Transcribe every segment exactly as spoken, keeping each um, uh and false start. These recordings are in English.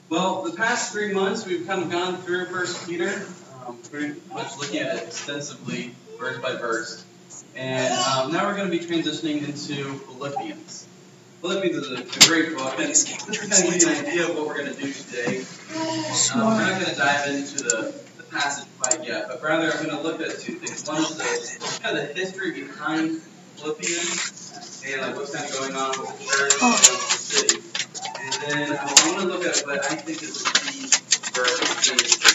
Well, the past three months we've kind of gone through First Peter, um, pretty much looking at it extensively, verse by verse. And um, now we're going to be transitioning into Philippians. Philippians is a, a great book, and just to kind of give you an idea of what we're going to do today, um, we're not going to dive into the, the passage quite yet, but rather I'm going to look at two things. One is the kind of the history behind Philippians, and like what's kind of going on with the church and with the city. And then um, I want to look at what I think is the key verse in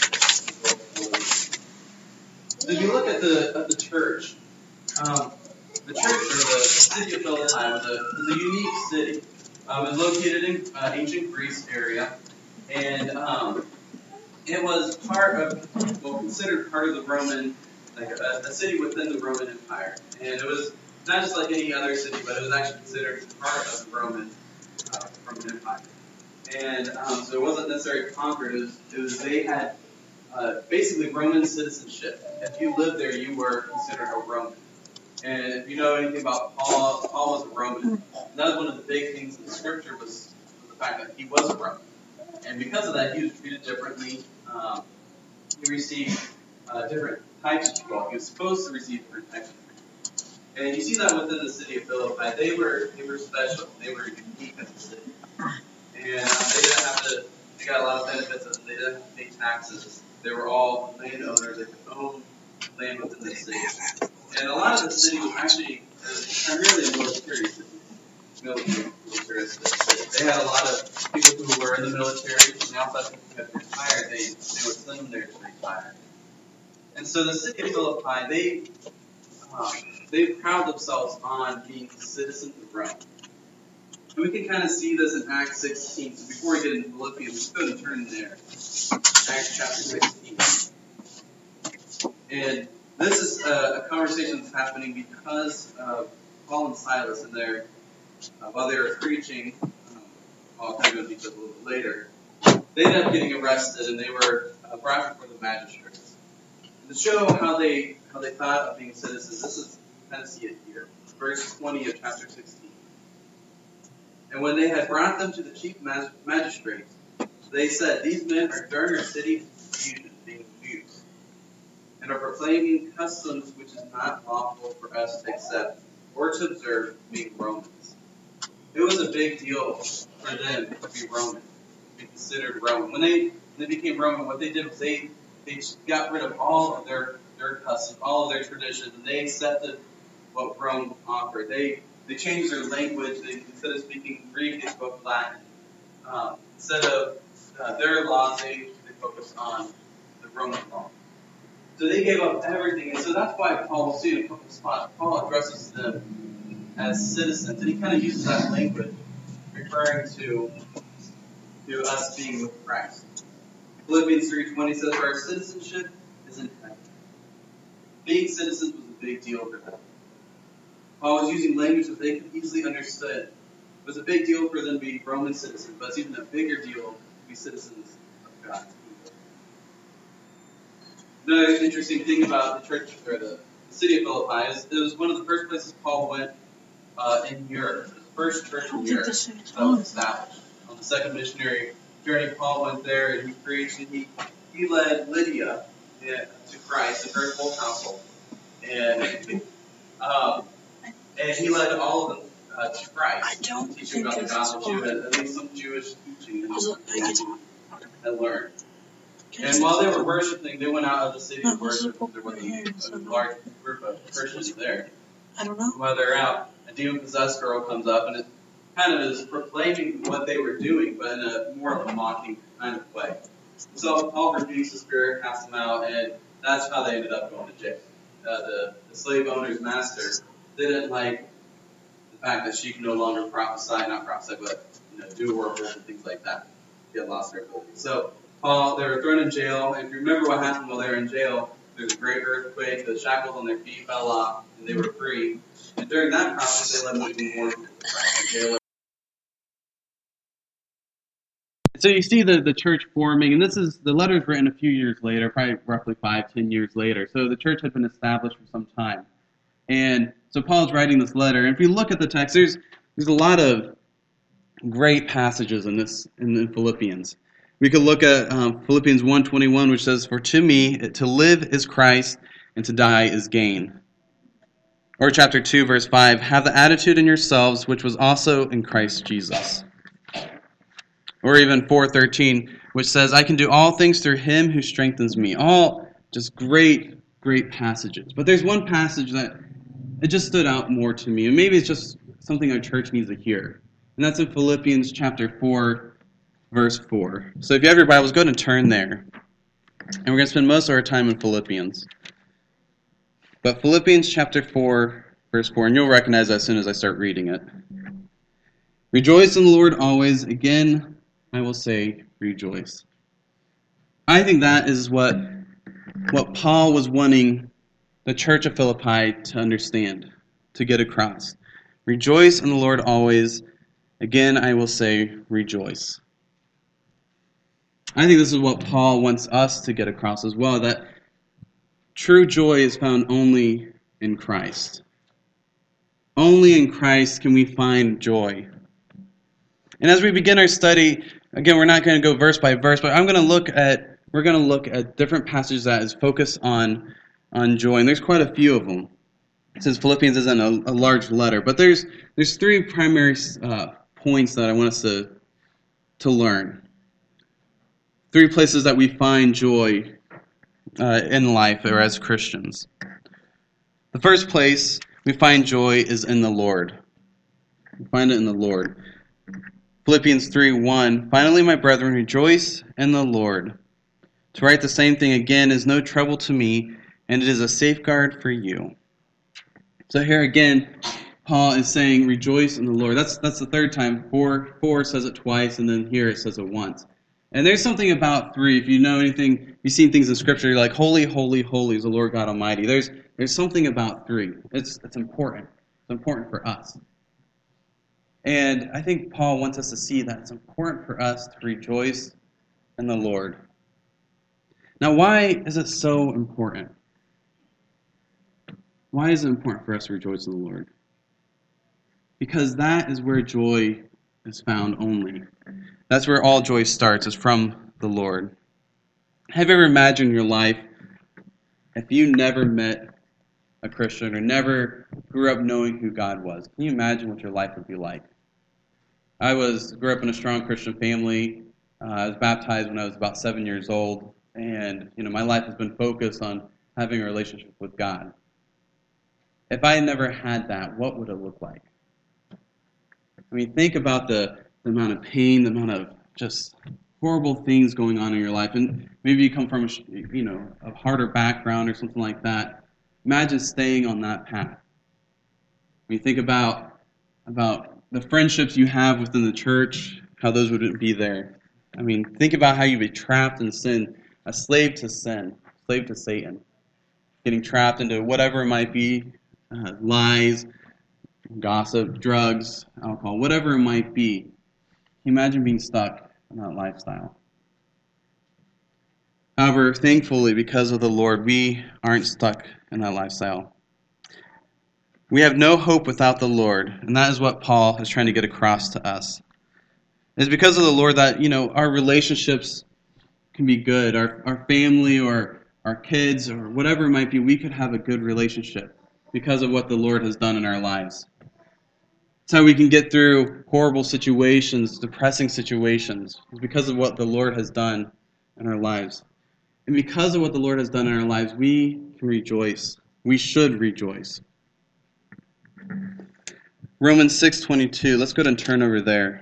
this. So if you look at the at the church, um, the church or the, the city of Philippi was a, was a unique city. Um, it was located in uh, ancient Greece area, and um, it was part of, well, considered part of the Roman, like a, a city within the Roman Empire. And it was not just like any other city, but it was actually considered part of the Roman uh, Roman Empire. And um, so it wasn't necessarily conquered. It was, it was they had uh, basically Roman citizenship. If you lived there, you were considered a Roman. And if you know anything about Paul, Paul was a Roman. And that was one of the big things in Scripture was the fact that he was a Roman. And because of that, he was treated differently. Um, he received uh, different types of law. He was supposed to receive different types of treatment. And you see that within the city of Philippi. They were they were special. They were unique as a city. And um, they didn't have to. They got a lot of benefits. They didn't have to pay taxes. They were all landowners. They could own land within the city. And a lot of the city was actually primarily a military city. Military, military city. They had a lot of people who were in the military, and they also had people who had retired. They, they would send them there to retire. And so the city of Philippi, they um, they pride themselves on being citizens of Rome. And we can kind of see this in Acts sixteen. So before we get into Philippians, let's go and turn there. Acts chapter sixteen. And this is a, a conversation that's happening because of Paul and Silas and their, uh, while they were preaching, um, I'll kind of go into details a little bit later, they ended up getting arrested and they were uh, brought before the magistrates. And to show how they how they thought of being citizens, this is, you kind of see it here, verse twenty of chapter sixteen. And when they had brought them to the chief magistrates, they said, "These men are during our city confusion, being Jews, and are proclaiming customs which is not lawful for us to accept or to observe, being Romans." It was a big deal for them to be Roman, to be considered Roman. When they, when they became Roman, what they did was they, they got rid of all of their, their customs, all of their traditions, and they accepted what Rome offered. They They changed their language. They, instead of speaking Greek, they spoke Latin. Um, instead of uh, their laws, they, they focused on the Roman law. So they gave up everything. And so that's why Paul, we'll see in a couple of spots, Paul addresses them as citizens. And he kind of uses that language, referring to, to us being with Christ. Philippians three twenty says, "For our citizenship is in heaven." Being citizens was a big deal for them. Paul was using language that they could easily understand. It was a big deal for them to be Roman citizens, but it's even a bigger deal to be citizens of God. Another interesting thing about the church, or the city of Philippi, is it was one of the first places Paul went uh, in Europe. The first church in Europe that was established. On the second missionary journey, Paul went there and he preached, and he, he led Lydia yeah, to Christ and her whole household. And um, And he led all of them uh, to Christ. I don't teaching about the gospel. She had at least some Jewish teaching that they had learned. And while they were worshiping, they went out of the city to worship. There was a, a large group of Christians there. I don't know. While they're out, a demon-possessed girl comes up and it kind of is proclaiming what they were doing, but in a more of a mocking kind of way. So Paul rebukes the spirit, casts them out, and that's how they ended up going to jail. Uh, the, the slave owner's master didn't like the fact that she could no longer prophesy, not prophesy, but you know, do oracles and things like that. She had lost her ability. So Paul, they were thrown in jail, and if you remember what happened while they were in jail, there was a great earthquake, the shackles on their feet fell off, and they were free. And during that process, they led them more jail. So you see the, the church forming, and this is the letter's written a few years later, probably roughly five, ten years later. So the church had been established for some time. And so Paul's writing this letter, and if you look at the text, there's there's a lot of great passages in this in, in Philippians. We could look at um, Philippians one twenty-one, which says, "For to me, to live is Christ, and to die is gain." Or chapter two, verse five, "Have the attitude in yourselves, which was also in Christ Jesus." Or even four thirteen, which says, "I can do all things through him who strengthens me." All just great, great passages. But there's one passage that it just stood out more to me, and maybe it's just something our church needs to hear. And that's in Philippians chapter four, verse four. So if you have your Bibles, go ahead and turn there. And we're going to spend most of our time in Philippians. But Philippians chapter four, verse four, and you'll recognize that as soon as I start reading it. "Rejoice in the Lord always. Again, I will say, rejoice." I think that is what, what Paul was wanting the church of Philippi to understand, to get across. Rejoice in the Lord always. Again, I will say, rejoice. I think this is what Paul wants us to get across as well, that true joy is found only in Christ. Only in Christ can we find joy. And as we begin our study, again, we're not going to go verse by verse, but I'm going to look at, we're going to look at different passages that is focused on on joy, and there's quite a few of them. Since Philippians isn't a, a large letter, but there's there's three primary uh, points that I want us to to learn. Three places that we find joy uh, in life or as Christians. The first place we find joy is in the Lord. We find it in the Lord. Philippians three one, "Finally, my brethren, rejoice in the Lord. To write the same thing again is no trouble to me, and it is a safeguard for you." So here again, Paul is saying, rejoice in the Lord. That's that's the third time. Four, four says it twice, and then here it says it once. And there's something about three. If you know anything, you've seen things in Scripture, you're like, holy, holy, holy is the Lord God Almighty. There's there's something about three. It's it's important. It's important for us. And I think Paul wants us to see that it's important for us to rejoice in the Lord. Now, why is it so important? Why is it important for us to rejoice in the Lord? Because that is where joy is found only. That's where all joy starts, is from the Lord. Have you ever imagined your life if you never met a Christian or never grew up knowing who God was? Can you imagine what your life would be like? I was grew up in a strong Christian family. Uh, I was baptized when I was about seven years old, and you know my life has been focused on having a relationship with God. If I had never had that, what would it look like? I mean, think about the, the amount of pain, the amount of just horrible things going on in your life. And maybe you come from a, you know, a harder background or something like that. Imagine staying on that path. When you think about, about the friendships you have within the church, how those wouldn't be there. I mean, think about how you'd be trapped in sin, a slave to sin, slave to Satan, getting trapped into whatever it might be, uh, lies, gossip, drugs, alcohol, whatever it might be. Can you imagine being stuck in that lifestyle? However, thankfully, because of the Lord, we aren't stuck in that lifestyle. We have no hope without the Lord, and that is what Paul is trying to get across to us. It's because of the Lord that, you know, our relationships can be good. Our, our family or our kids or whatever it might be, we could have a good relationship because of what the Lord has done in our lives. It's how we can get through horrible situations, depressing situations. It's because of what the Lord has done in our lives. And because of what the Lord has done in our lives, we can rejoice. We should rejoice. Romans six twenty-two. Let's go ahead and turn over there.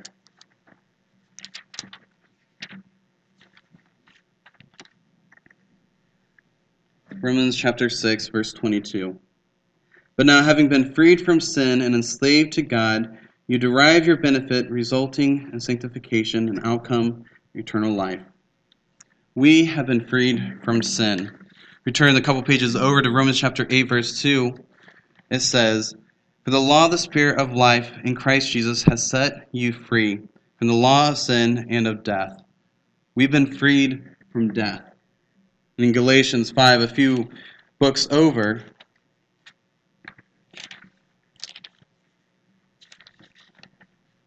Romans chapter six, verse twenty-two. But now, having been freed from sin and enslaved to God, you derive your benefit, resulting in sanctification and outcome, eternal life. We have been freed from sin. We turn a couple pages over to Romans chapter eight, verse two. It says, "For the law of the Spirit of life in Christ Jesus has set you free from the law of sin and of death." We've been freed from death. And in Galatians five, a few books over,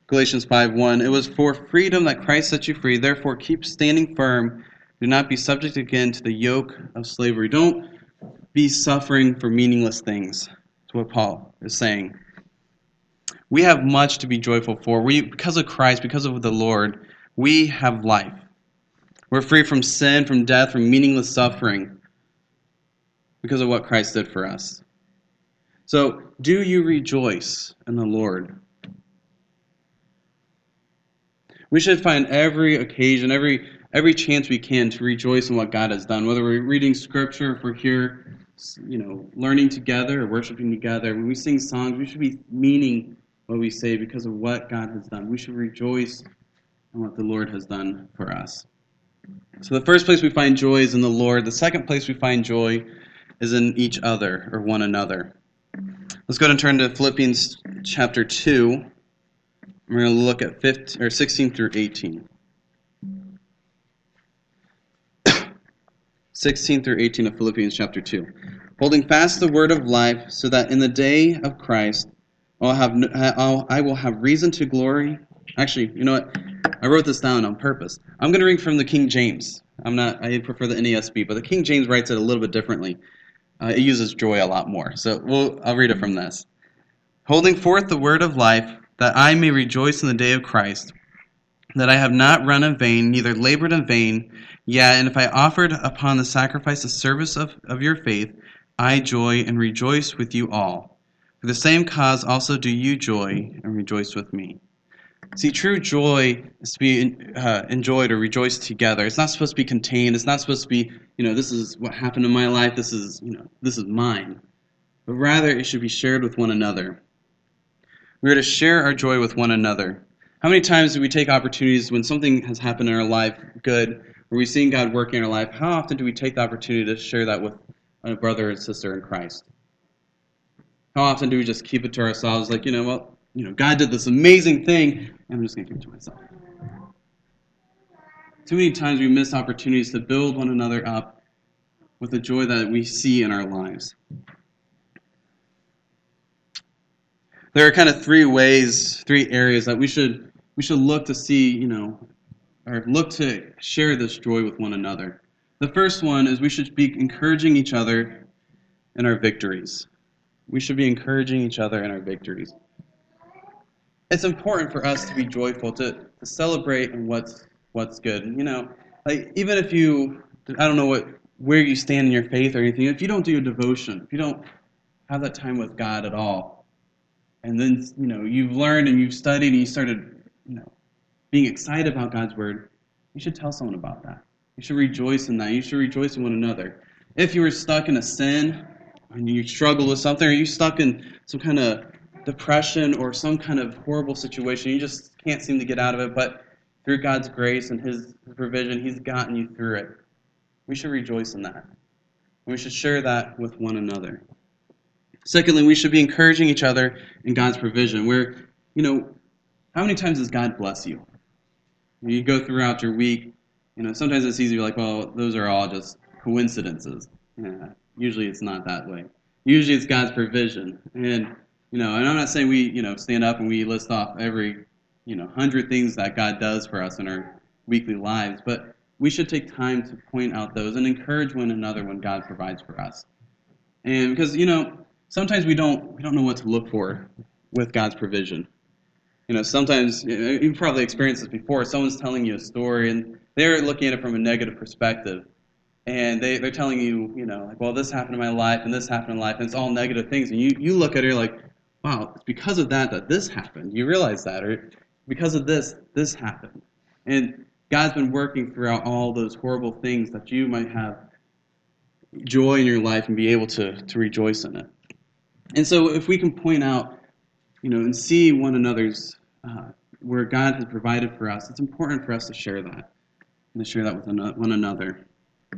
Galatians five one, it was for freedom that Christ set you free. Therefore, keep standing firm. Do not be subject again to the yoke of slavery. Don't be suffering for meaningless things. That's what Paul is saying. We have much to be joyful for. We, because of Christ, because of the Lord, we have life. We're free from sin, from death, from meaningless suffering because of what Christ did for us. So, do you rejoice in the Lord? We should find every occasion, every every chance we can to rejoice in what God has done. Whether we're reading Scripture, if we're here, you know, learning together or worshiping together, when we sing songs, we should be meaning what we say because of what God has done. We should rejoice in what the Lord has done for us. So the first place we find joy is in the Lord. The second place we find joy is in each other or one another. Let's go ahead and turn to Philippians chapter two. We're going to look at fifteen, or sixteen through eighteen. sixteen through eighteen of Philippians chapter two. Holding fast the word of life, so that in the day of Christ I'll have, I'll, I will have reason to glory. Actually, you know what? I wrote this down on purpose. I'm going to read from the King James. I'm not. I prefer the N A S B, but the King James writes it a little bit differently. Uh, it uses joy a lot more. So we'll, I'll read it from this. Holding forth the word of life, that I may rejoice in the day of Christ, that I have not run in vain, neither labored in vain. Yea, and if I offered upon the sacrifice the service of, of your faith, I joy and rejoice with you all. For the same cause also do you joy and rejoice with me. See, true joy is to be uh, enjoyed or rejoiced together. It's not supposed to be contained. It's not supposed to be, you know, this is what happened in my life. This is, you know, this is mine. But rather, it should be shared with one another. We are to share our joy with one another. How many times do we take opportunities when something has happened in our life, good, or we've seen God working in our life, how often do we take the opportunity to share that with a brother and sister in Christ? How often do we just keep it to ourselves, like, you know, well, you know, God did this amazing thing, and I'm just going to keep it to myself. Too many times we miss opportunities to build one another up with the joy that we see in our lives. There are kind of three ways, three areas that we should we should look to see, you know, or look to share this joy with one another. The first one is we should be encouraging each other in our victories. We should be encouraging each other in our victories. It's important for us to be joyful, to, to celebrate in what's what's good. You know, like even if you, I don't know what where you stand in your faith or anything, if you don't do a devotion, if you don't have that time with God at all, and then, you know, you've learned and you've studied and you started, you know, being excited about God's word, you should tell someone about that. You should rejoice in that. You should rejoice in one another. If you were stuck in a sin and you struggle with something, or you stuck in some kind of depression or some kind of horrible situation, you just can't seem to get out of it, but through God's grace and His provision, He's gotten you through it. We should rejoice in that. And we should share that with one another. Secondly, we should be encouraging each other in God's provision. Where, you know, how many times does God bless you? You go throughout your week, you know, sometimes it's easy to be like, well, those are all just coincidences. Yeah, usually it's not that way. Usually it's God's provision. And, you know, and I'm not saying we, you know, stand up and we list off every, you know, hundred things that God does for us in our weekly lives, but we should take time to point out those and encourage one another when God provides for us. And because, you know, sometimes we don't we don't know what to look for with God's provision. You know, sometimes, you've probably experienced this before, someone's telling you a story and they're looking at it from a negative perspective. And they, they're telling you, you know, like, well, this happened in my life and this happened in life, and it's all negative things. And you, you look at it like, wow, it's because of that that this happened. You realize that. Or because of this, this happened. And God's been working throughout all those horrible things that you might have joy in your life and be able to, to rejoice in it. And so if we can point out, you know, and see one another's, uh, where God has provided for us, it's important for us to share that and to share that with one another.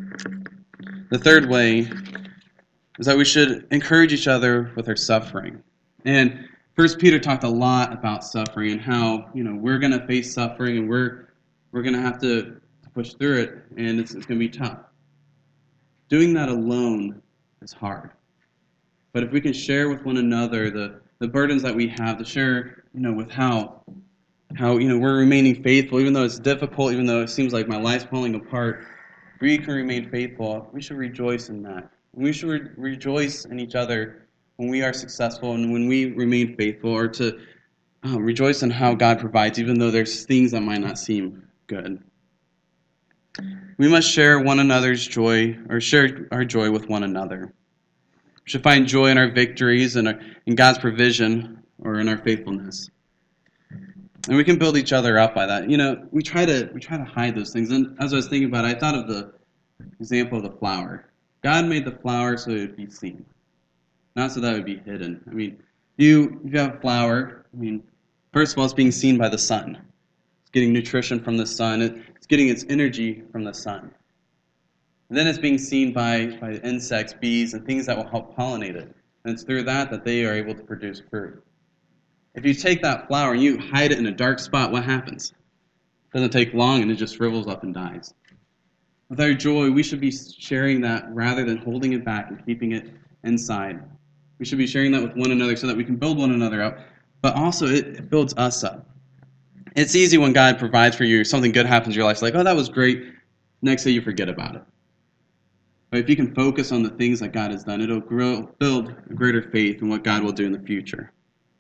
The third way is that we should encourage each other with our suffering. And First Peter talked a lot about suffering and how, you know, we're going to face suffering and we're we're going to have to, to push through it, and it's, it's going to be tough. Doing that alone is hard. But if we can share with one another the, the burdens that we have, to share, you know, with how how, you know, we're remaining faithful, even though it's difficult, even though it seems like my life's falling apart. We can remain faithful. We should rejoice in that. We should re- rejoice in each other when we are successful and when we remain faithful, or to um, rejoice in how God provides, even though there's things that might not seem good. We must share one another's joy, or share our joy with one another. We should find joy in our victories and in, in God's provision, or in our faithfulness. And we can build each other up by that. You know, we try to we try to hide those things. And as I was thinking about it, I thought of the example of the flower. God made the flower so it would be seen, not so that it would be hidden. I mean, you if you have a flower, I mean, first of all, it's being seen by the sun. It's getting nutrition from the sun. It's getting its energy from the sun. And then it's being seen by, by insects, bees, and things that will help pollinate it. And it's through that that they are able to produce fruit. If you take that flower and you hide it in a dark spot, what happens? It doesn't take long and it just shrivels up and dies. With our joy, we should be sharing that rather than holding it back and keeping it inside. We should be sharing that with one another so that we can build one another up, but also it, it builds us up. It's easy when God provides for you, something good happens in your life, it's like, oh, that was great. Next day you forget about it. But if you can focus on the things that God has done, it'll grow, build a greater faith in what God will do in the future.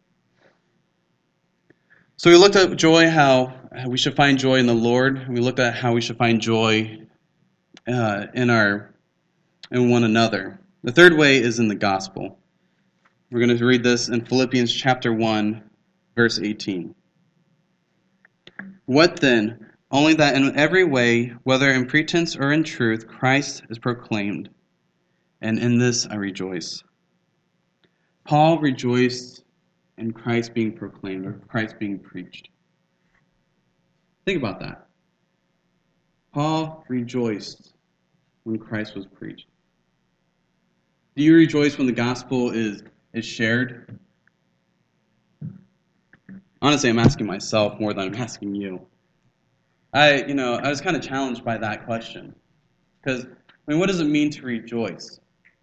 So we looked at joy, how we should find joy in the Lord. We looked at how we should find joy uh, in our in one another. The third way is in the gospel. We're going to read this in Philippians chapter one, verse eighteen. What then? Only that in every way, whether in pretense or in truth, Christ is proclaimed, and in this I rejoice. Paul rejoiced in Christ being proclaimed, or Christ being preached. Think about that. Paul rejoiced when Christ was preached. Do you rejoice when the gospel is, is shared? Honestly, I'm asking myself more than I'm asking you. I, you know, I was kind of challenged by that question. Because, I mean, what does it mean to rejoice?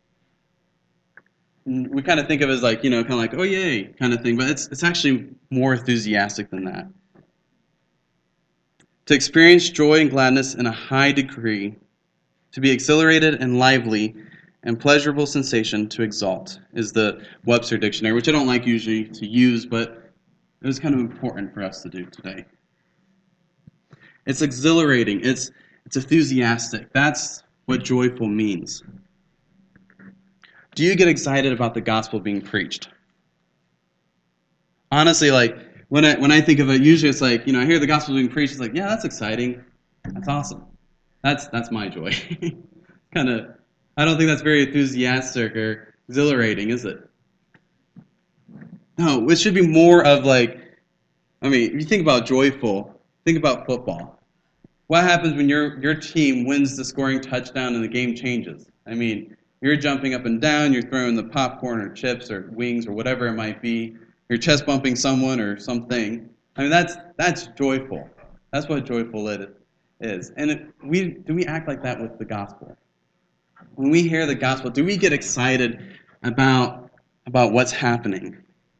We kind of think of it as like, you know, kind of like, oh, yay, kind of thing. But it's it's actually more enthusiastic than that. To experience joy and gladness in a high degree, to be exhilarated and lively, and pleasurable sensation to exalt, is the Webster Dictionary, which I don't like usually to use, but it was kind of important for us to do today. It's exhilarating. It's it's enthusiastic. That's what joyful means. Do you get excited about the gospel being preached? Honestly, like when I when I think of it, usually it's like, you know, I hear the gospel being preached. It's like, yeah, that's exciting. That's awesome. That's that's my joy. kind of. I don't think that's very enthusiastic or exhilarating, is it? No, it should be more of like, I mean, if you think about joyful, think about football. What happens when your your team wins the scoring touchdown and the game changes? I mean, you're jumping up and down, you're throwing the popcorn or chips or wings or whatever it might be. You're chest bumping someone or something. I mean, that's that's joyful. That's what joyful it is. And it, we do we act like that with the gospel? When we hear the gospel, do we get excited about about what's happening?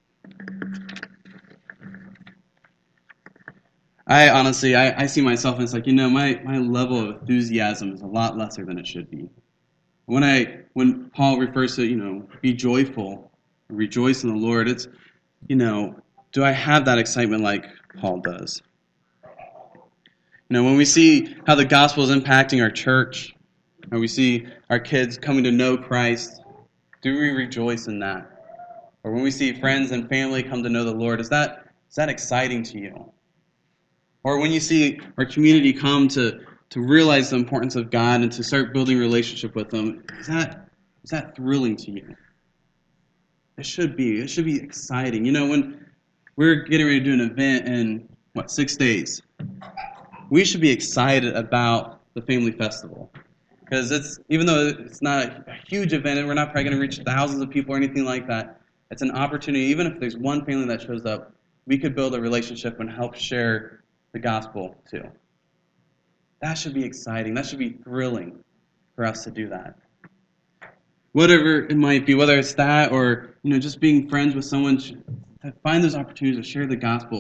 I honestly, I, I see myself and it's like, you know, my, my level of enthusiasm is a lot lesser than it should be. When I when Paul refers to, you know, be joyful, rejoice in the Lord, it's, you know, do I have that excitement like Paul does? You know, when we see how the gospel is impacting our church, and we see our kids coming to know Christ, do we rejoice in that? Or when we see friends and family come to know the Lord, is that is that exciting to you? Or when you see our community come to, to realize the importance of God and to start building a relationship with them, is that is that thrilling to you? It should be. It should be exciting. You know, when we're getting ready to do an event in, what, six days, we should be excited about the family festival. Because it's, even though it's not a huge event and we're not probably going to reach thousands of people or anything like that, it's an opportunity. Even if there's one family that shows up, we could build a relationship and help share the gospel too. That should be exciting. That should be thrilling for us to do that. Whatever it might be, whether it's that or, you know, just being friends with someone, find those opportunities to share the gospel.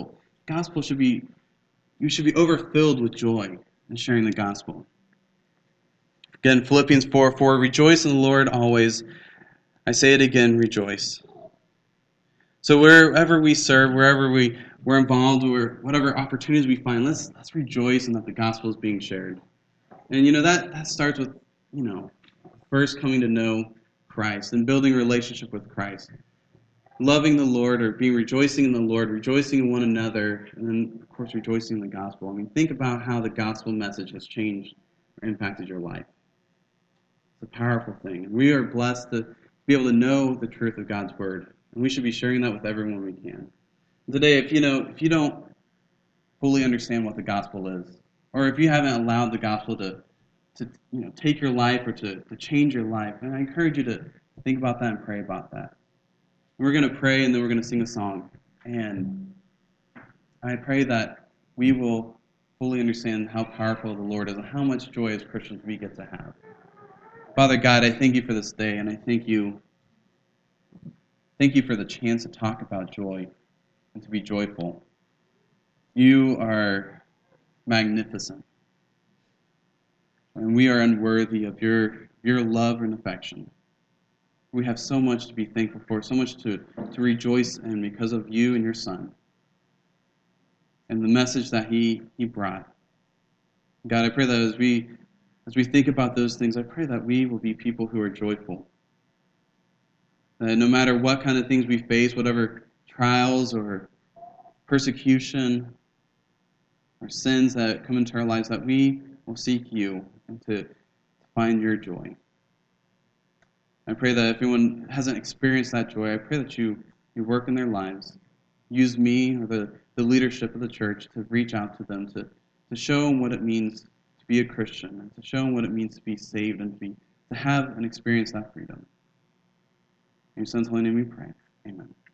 gospel should be, you should be overfilled with joy in sharing the gospel. Again, Philippians four four, rejoice in the Lord always. I say it again, rejoice. So wherever we serve, wherever we, we're involved, or whatever opportunities we find, let's let's rejoice in that the gospel is being shared. And you know, that, that starts with, you know, first coming to know Christ and building a relationship with Christ. Loving the Lord, or being rejoicing in the Lord, rejoicing in one another, and then, of course, rejoicing in the gospel. I mean, think about how the gospel message has changed or impacted your life. It's a powerful thing. We are blessed to be able to know the truth of God's word, and we should be sharing that with everyone we can. Today, if you know, if you don't fully understand what the gospel is, or if you haven't allowed the gospel to, to you know, take your life or to, to change your life, and I encourage you to think about that and pray about that. We're going to pray, and then we're going to sing a song, and I pray that we will fully understand how powerful the Lord is and how much joy as Christians we get to have. Father God, I thank you for this day, and I thank you thank you for the chance to talk about joy and to be joyful. You are magnificent, and we are unworthy of your your love and affection. We have so much to be thankful for, so much to, to rejoice in because of you and your Son and the message that he, he brought. God, I pray that as we as we think about those things, I pray that we will be people who are joyful. That no matter what kind of things we face, whatever trials or persecution or sins that come into our lives, that we will seek you and to, to find your joy. I pray that if anyone hasn't experienced that joy, I pray that you, you work in their lives. Use me or the, the leadership of the church to reach out to them, to, to show them what it means to be a Christian, and to show them what it means to be saved and to, be, to have and experience that freedom. In your Son's holy name we pray. Amen.